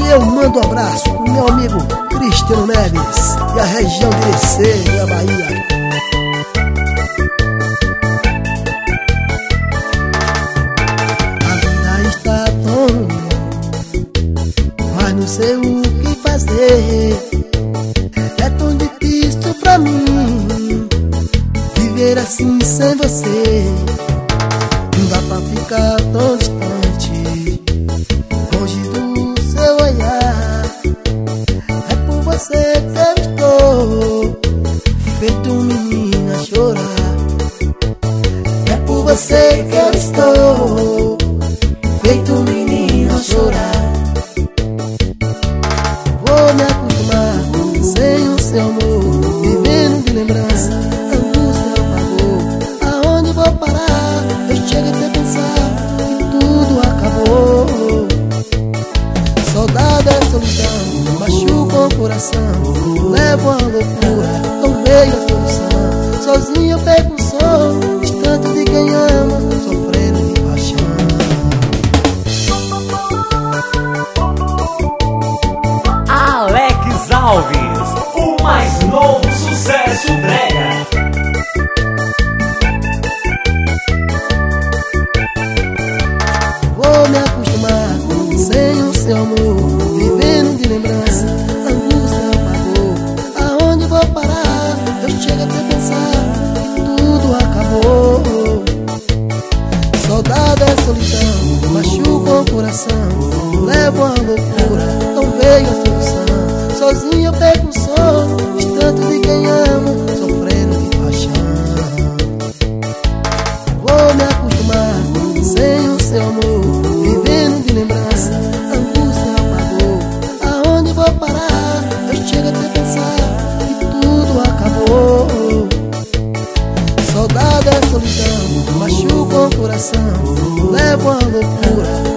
eu mando um abraço pro meu amigo Cristiano Neves e a região de Irecê, na Bahia. A vida está tão ruim, mas não sei o que fazer. É tão difícil pra mim viver assim sem você. Não dá pra ficar tão distante, longe do seu olhar. É por você que eu estou feito um menino a chorar. É por você que eu estou feito um menino a chorar. Vou me acostumar sem o seu amor, vivendo de lembrança, a angústia apagou. Aonde vou parar? Eu chego até pensar que tudo acabou. Saudade é solidão, machuca o coração, leva a loucura, não veio a solução. Sozinho eu pego o som, distante de quem ama, sofrendo de paixão. Alex Alves, o mais novo sucesso brega. Vou me acostumar sem o seu amor, vivendo de lembrança, a angústia apagou. Aonde vou parar? Eu chego até pensar que tudo acabou. Saudade é solidão, machuca o coração, leva a loucura, não veio a solução. Sozinho eu pego o som, distante de quem ama, sofrendo de paixão. Vou me acostumar sem o seu amor, vivendo de lembrança, a angústia apagou. Aonde vou parar? Eu chego até pensar que tudo acabou. Saudade é solidão, machuca o coração, leva a loucura,